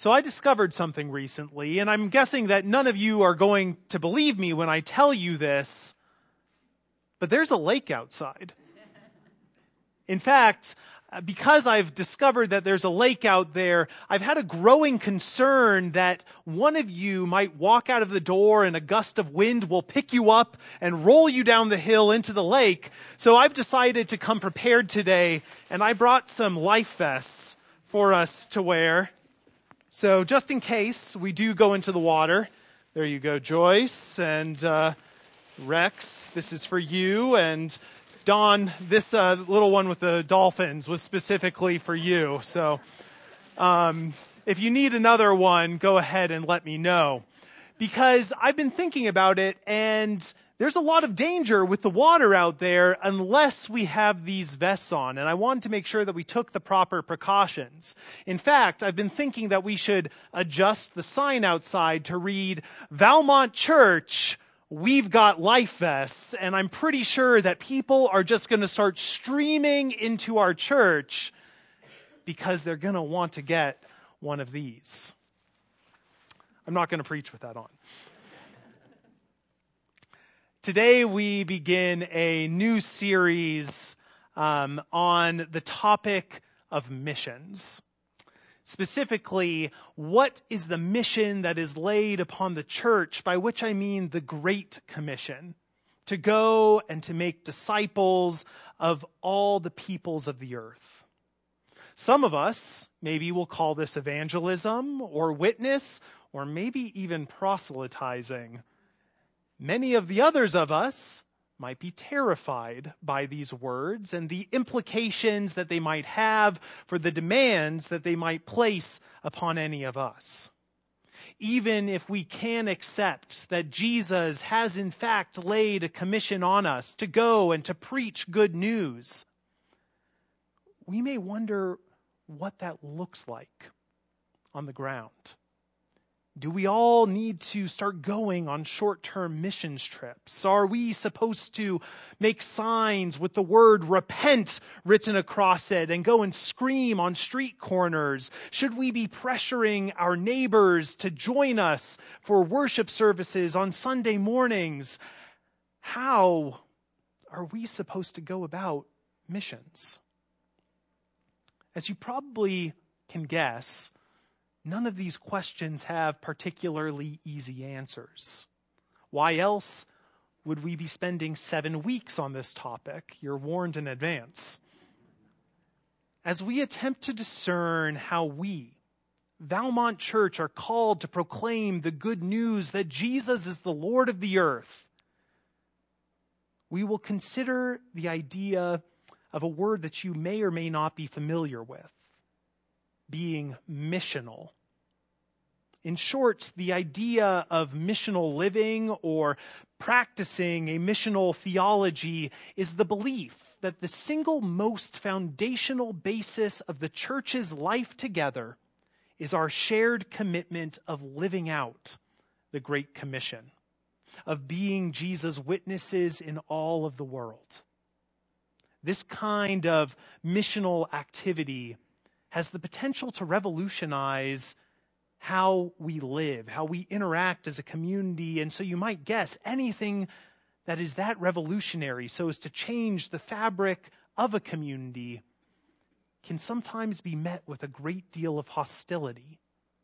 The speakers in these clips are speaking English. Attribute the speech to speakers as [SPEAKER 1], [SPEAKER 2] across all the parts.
[SPEAKER 1] So I discovered something recently, and I'm guessing that none of you are going to believe me when I tell you this, but there's a lake outside. In fact, because I've discovered that there's a lake out there, I've had a growing concern that one of you might walk out of the door and a gust of wind will pick you up and roll you down the hill into the lake. So I've decided to come prepared today, and I brought some life vests for us to wear. So just in case we do go into the water, there you go, Joyce, and Rex, this is for you, and Don, this little one with the dolphins was specifically for you. So if you need another one, go ahead and let me know. Because I've been thinking about it, and there's a lot of danger with the water out there unless we have these vests on. And I wanted to make sure that we took the proper precautions. In fact, I've been thinking that we should adjust the sign outside to read, Valmont Church, we've got life vests. And I'm pretty sure that people are just going to start streaming into our church because they're going to want to get one of these. I'm not going to preach with that on. Today we begin a new series on the topic of missions. Specifically, what is the mission that is laid upon the church, by which I mean the Great Commission, to go and to make disciples of all the peoples of the earth. Some of us maybe will call this evangelism or witness, or maybe even proselytizing. Many of the others of us might be terrified by these words and the implications that they might have for the demands that they might place upon any of us. Even if we can accept that Jesus has in fact laid a commission on us to go and to preach good news, we may wonder what that looks like on the ground. Do we all need to start going on short-term missions trips? Are we supposed to make signs with the word repent written across it and go and scream on street corners? Should we be pressuring our neighbors to join us for worship services on Sunday mornings? How are we supposed to go about missions? As you probably can guess, none of these questions have particularly easy answers. Why else would we be spending 7 weeks on this topic? You're warned in advance. As we attempt to discern how we, Valmont Church, are called to proclaim the good news that Jesus is the Lord of the earth, we will consider the idea of a word that you may or may not be familiar with, being missional. In short, the idea of missional living or practicing a missional theology is the belief that the single most foundational basis of the church's life together is our shared commitment of living out the Great Commission, of being Jesus' witnesses in all of the world. This kind of missional activity has the potential to revolutionize how we live, how we interact as a community. And so you might guess anything that is that revolutionary so as to change the fabric of a community can sometimes be met with a great deal of hostility,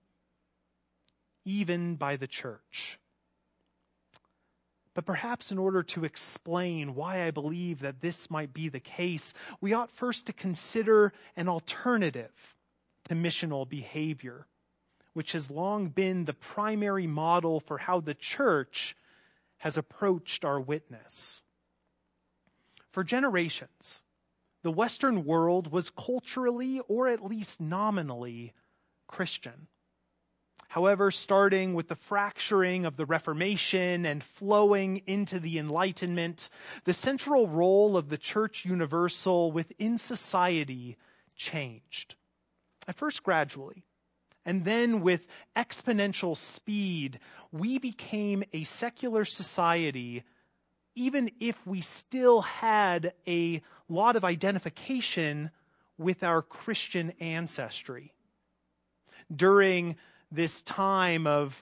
[SPEAKER 1] even by the church. But perhaps in order to explain why I believe that this might be the case, we ought first to consider an alternative to missional behavior, which has long been the primary model for how the church has approached our witness. For generations, the Western world was culturally, or at least nominally, Christian. However, starting with the fracturing of the Reformation and flowing into the Enlightenment, the central role of the Church Universal within society changed. At first gradually, and then with exponential speed, we became a secular society, even if we still had a lot of identification with our Christian ancestry. during this time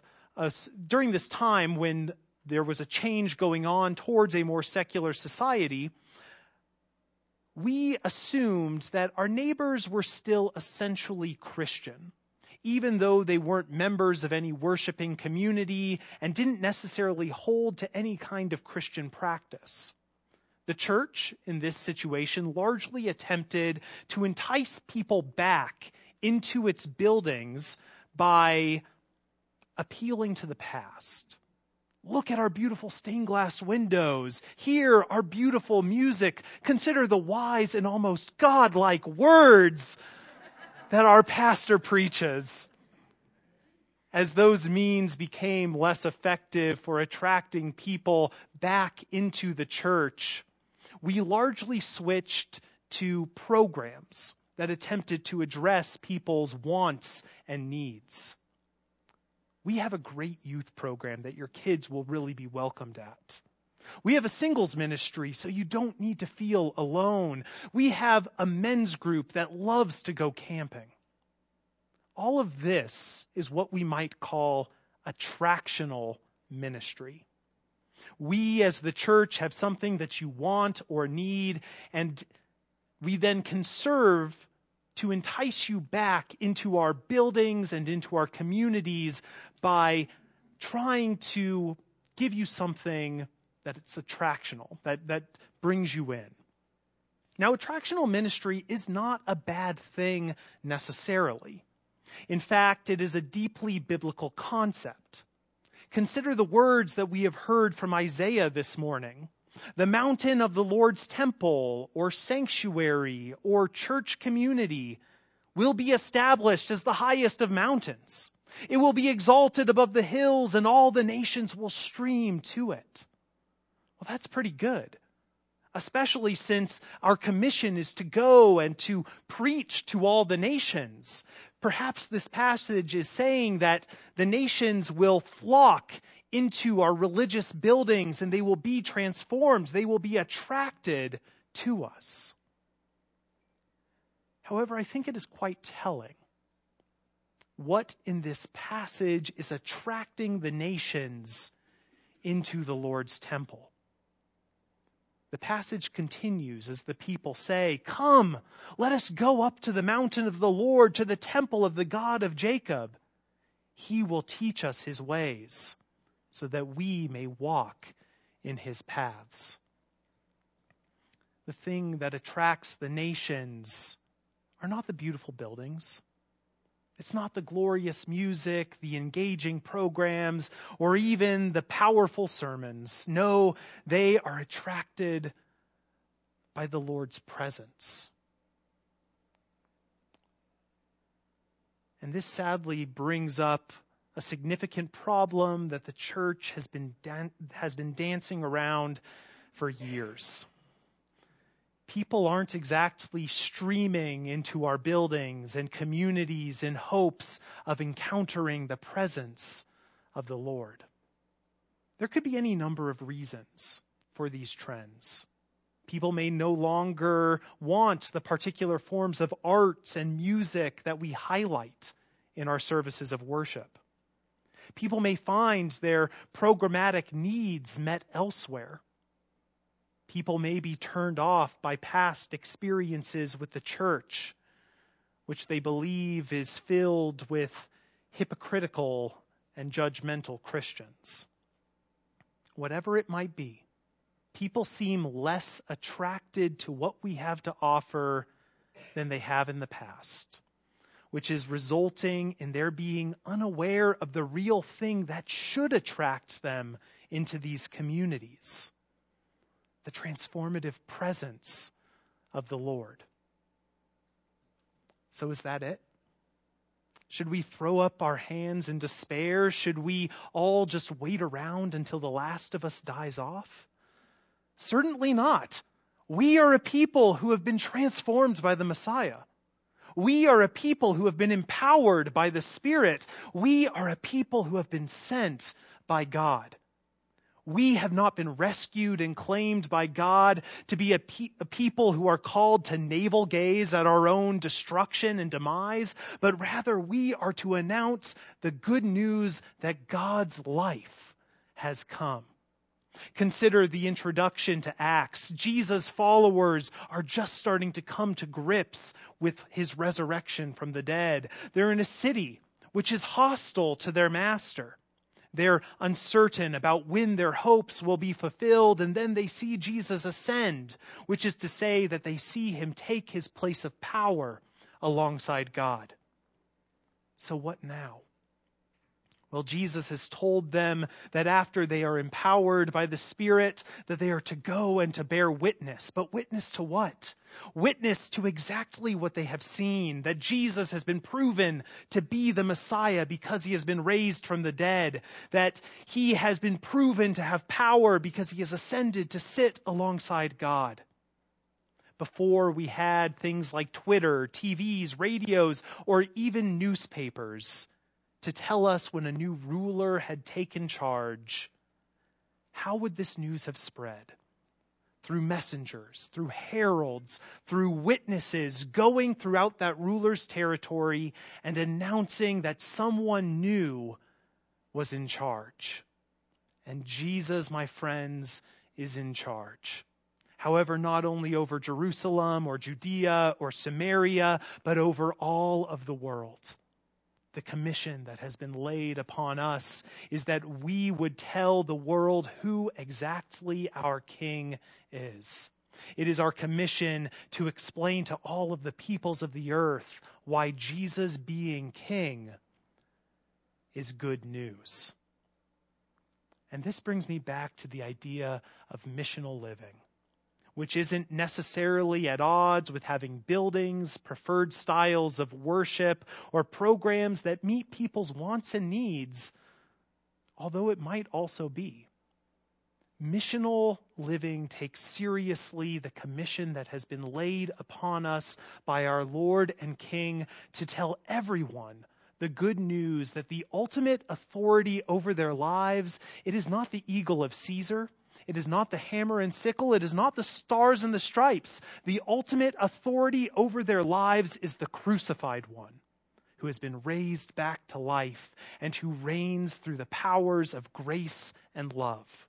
[SPEAKER 1] when there was a change going on towards a more secular society, we assumed that our neighbors were still essentially Christian, even though they weren't members of any worshiping community and didn't necessarily hold to any kind of Christian practice. The church, in this situation, largely attempted to entice people back into its buildings by appealing to the past. Look at our beautiful stained glass windows. Hear our beautiful music. Consider the wise and almost godlike words that our pastor preaches. As those means became less effective for attracting people back into the church, we largely switched to programs that attempted to address people's wants and needs. We have a great youth program that your kids will really be welcomed at. We have a singles ministry, so you don't need to feel alone. We have a men's group that loves to go camping. All of this is what we might call attractional ministry. We as the church have something that you want or need, and we then can serve to entice you back into our buildings and into our communities by trying to give you something that it's attractional, that brings you in. Now, attractional ministry is not a bad thing necessarily. In fact, it is a deeply biblical concept. Consider the words that we have heard from Isaiah this morning. The mountain of the Lord's temple or sanctuary or church community will be established as the highest of mountains. It will be exalted above the hills, and all the nations will stream to it. Well, that's pretty good, especially since our commission is to go and to preach to all the nations. Perhaps this passage is saying that the nations will flock into our religious buildings and they will be transformed. They will be attracted to us. However, I think it is quite telling what in this passage is attracting the nations into the Lord's temple. The passage continues as the people say, "Come, let us go up to the mountain of the Lord, to the temple of the God of Jacob. He will teach us his ways, so that we may walk in his paths." The thing that attracts the nations are not the beautiful buildings. It's not the glorious music, the engaging programs, or even the powerful sermons. No, they are attracted by the Lord's presence. And this sadly brings up a significant problem that the church has been dancing around for years. People aren't exactly streaming into our buildings and communities in hopes of encountering the presence of the Lord. There could be any number of reasons for these trends. People may no longer want the particular forms of art and music that we highlight in our services of worship. People may find their programmatic needs met elsewhere. People may be turned off by past experiences with the church, which they believe is filled with hypocritical and judgmental Christians. Whatever it might be, people seem less attracted to what we have to offer than they have in the past, which is resulting in their being unaware of the real thing that should attract them into these communities: the transformative presence of the Lord. So is that it? Should we throw up our hands in despair? Should we all just wait around until the last of us dies off? Certainly not. We are a people who have been transformed by the Messiah. We are a people who have been empowered by the Spirit. We are a people who have been sent by God. We have not been rescued and claimed by God to be a people who are called to navel gaze at our own destruction and demise, but rather we are to announce the good news that God's life has come. Consider the introduction to Acts. Jesus' followers are just starting to come to grips with his resurrection from the dead. They're in a city which is hostile to their master. They're uncertain about when their hopes will be fulfilled, and then they see Jesus ascend, which is to say that they see him take his place of power alongside God. So what now? Well, Jesus has told them that after they are empowered by the Spirit, that they are to go and to bear witness. But witness to what? Witness to exactly what they have seen, that Jesus has been proven to be the Messiah because he has been raised from the dead, that he has been proven to have power because he has ascended to sit alongside God. Before we had things like Twitter, TVs, radios, or even newspapers to tell us when a new ruler had taken charge, how would this news have spread? Through messengers, through heralds, through witnesses going throughout that ruler's territory and announcing that someone new was in charge. And Jesus, my friends, is in charge. However, not only over Jerusalem or Judea or Samaria, but over all of the world. The commission that has been laid upon us is that we would tell the world who exactly our King is. It is our commission to explain to all of the peoples of the earth why Jesus being King is good news. And this brings me back to the idea of missional living, which isn't necessarily at odds with having buildings, preferred styles of worship, or programs that meet people's wants and needs, although it might also be. Missional living takes seriously the commission that has been laid upon us by our Lord and King to tell everyone the good news that the ultimate authority over their lives, it is not the eagle of Caesar, it is not the hammer and sickle. It is not the stars and the stripes. The ultimate authority over their lives is the crucified one who has been raised back to life and who reigns through the powers of grace and love.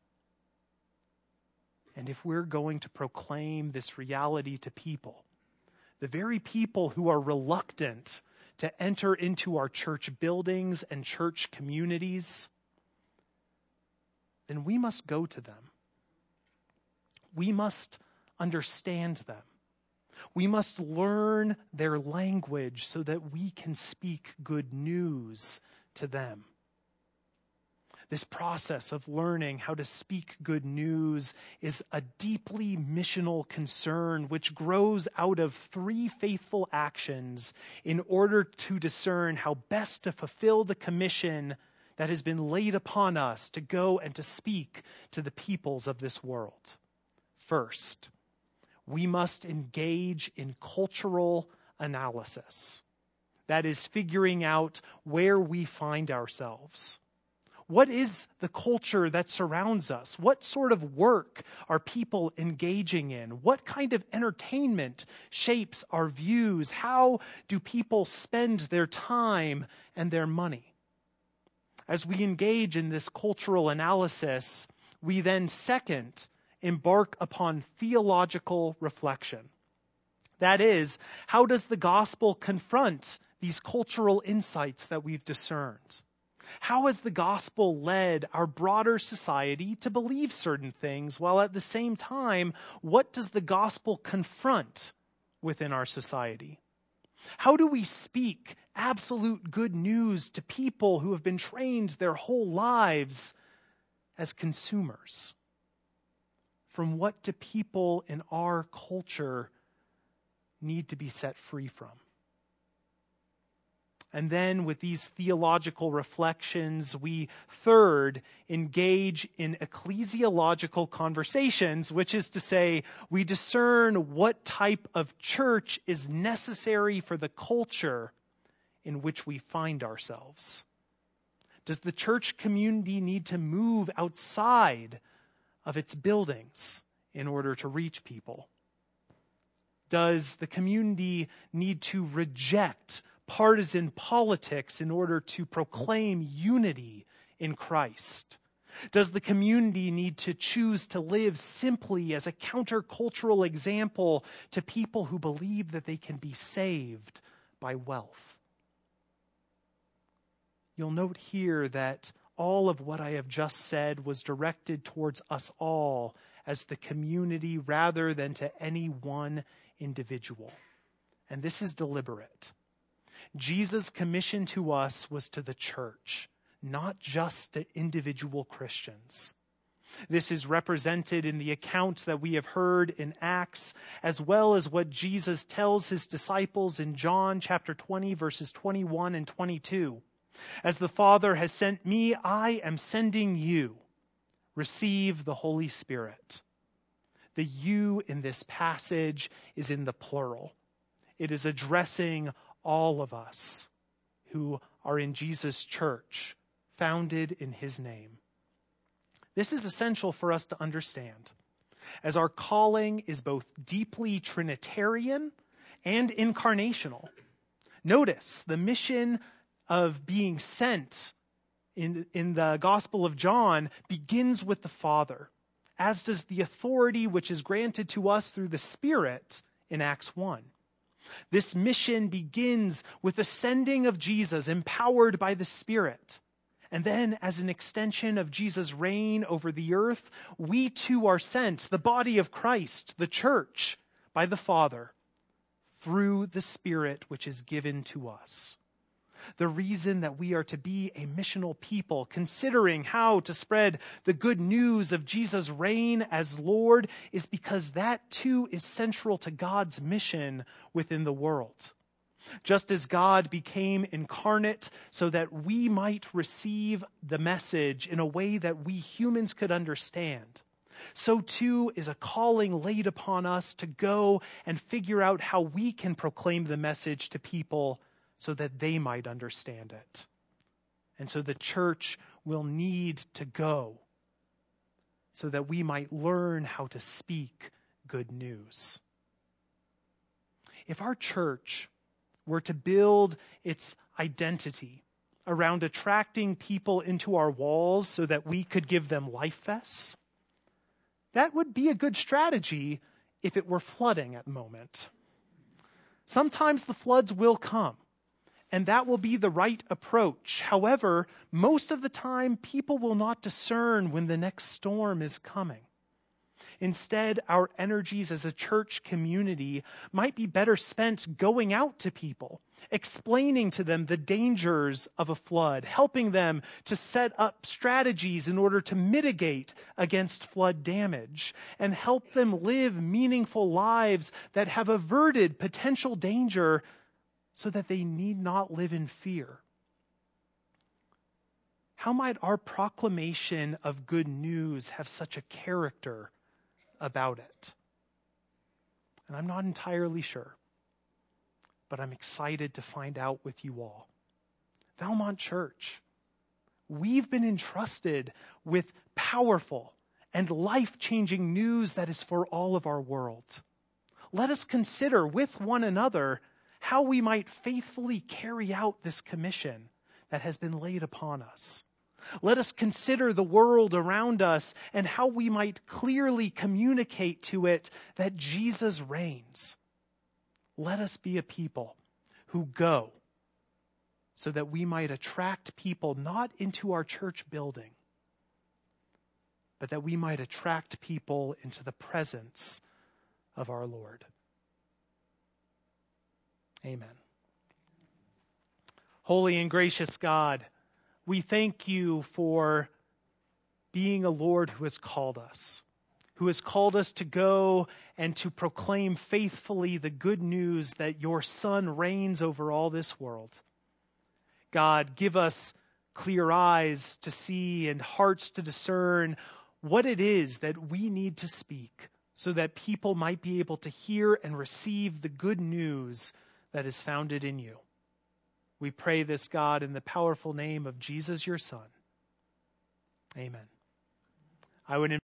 [SPEAKER 1] And if we're going to proclaim this reality to people, the very people who are reluctant to enter into our church buildings and church communities, then we must go to them. We must understand them. We must learn their language so that we can speak good news to them. This process of learning how to speak good news is a deeply missional concern which grows out of 3 faithful actions in order to discern how best to fulfill the commission that has been laid upon us to go and to speak to the peoples of this world. First, we must engage in cultural analysis. That is, figuring out where we find ourselves. What is the culture that surrounds us? What sort of work are people engaging in? What kind of entertainment shapes our views? How do people spend their time and their money? As we engage in this cultural analysis, we then second embark upon theological reflection. That is, how does the gospel confront these cultural insights that we've discerned? How has the gospel led our broader society to believe certain things, while at the same time, what does the gospel confront within our society? How do we speak absolute good news to people who have been trained their whole lives as consumers? From what do people in our culture need to be set free from? And then with these theological reflections, we third engage in ecclesiological conversations, which is to say, we discern what type of church is necessary for the culture in which we find ourselves. Does the church community need to move outside of its buildings in order to reach people? Does the community need to reject partisan politics in order to proclaim unity in Christ? Does the community need to choose to live simply as a countercultural example to people who believe that they can be saved by wealth? You'll note here that all of what I have just said was directed towards us all as the community rather than to any one individual. And this is deliberate. Jesus' commission to us was to the church, not just to individual Christians. This is represented in the accounts that we have heard in Acts, as well as what Jesus tells his disciples in John chapter 20, verses 21 and 22. As the Father has sent me, I am sending you. Receive the Holy Spirit. The you in this passage is in the plural. It is addressing all of us who are in Jesus' church, founded in his name. This is essential for us to understand, as our calling is both deeply Trinitarian and incarnational. Notice the mission of being sent in the Gospel of John begins with the Father, as does the authority which is granted to us through the Spirit in Acts 1. This mission begins with the sending of Jesus, empowered by the Spirit. And then, as an extension of Jesus' reign over the earth, we too are sent, the body of Christ, the church, by the Father, through the Spirit which is given to us. The reason that we are to be a missional people, considering how to spread the good news of Jesus' reign as Lord, is because that too is central to God's mission within the world. Just as God became incarnate so that we might receive the message in a way that we humans could understand, so too is a calling laid upon us to go and figure out how we can proclaim the message to people so that they might understand it. And so the church will need to go so that we might learn how to speak good news. If our church were to build its identity around attracting people into our walls so that we could give them life vests, that would be a good strategy if it were flooding at the moment. Sometimes the floods will come, and that will be the right approach. However, most of the time, people will not discern when the next storm is coming. Instead, our energies as a church community might be better spent going out to people, explaining to them the dangers of a flood, helping them to set up strategies in order to mitigate against flood damage, and help them live meaningful lives that have averted potential danger so that they need not live in fear. How might our proclamation of good news have such a character about it? And I'm not entirely sure, but I'm excited to find out with you all. Valmont Church, we've been entrusted with powerful and life-changing news that is for all of our world. Let us consider with one another how we might faithfully carry out this commission that has been laid upon us. Let us consider the world around us and how we might clearly communicate to it that Jesus reigns. Let us be a people who go so that we might attract people not into our church building, but that we might attract people into the presence of our Lord. Amen. Holy and gracious God, we thank you for being a Lord who has called us to go and to proclaim faithfully the good news that your Son reigns over all this world. God, give us clear eyes to see and hearts to discern what it is that we need to speak so that people might be able to hear and receive the good news that is founded in you. We pray this, God, in the powerful name of Jesus, your Son. Amen. I would